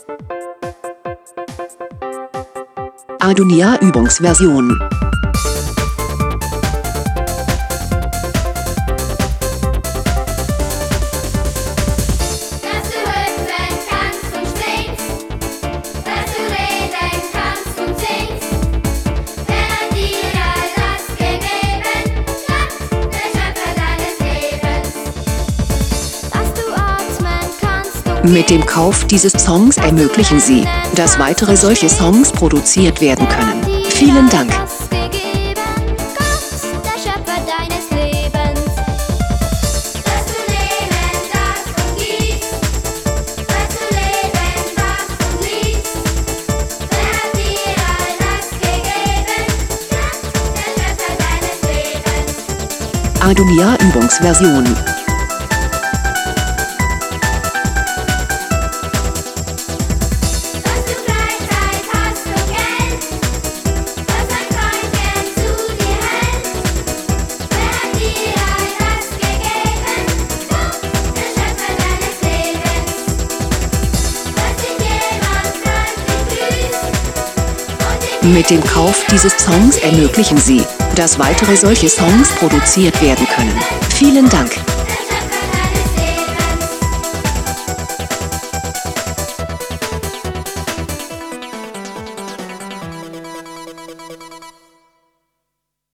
Adonia Übungsversion. Mit dem Kauf dieses Songs ermöglichen Sie, dass weitere solche Songs produziert werden können. Vielen Dank. Adonia Übungsversion. Mit dem Kauf dieses Songs ermöglichen Sie, dass weitere solche Songs produziert werden können. Vielen Dank.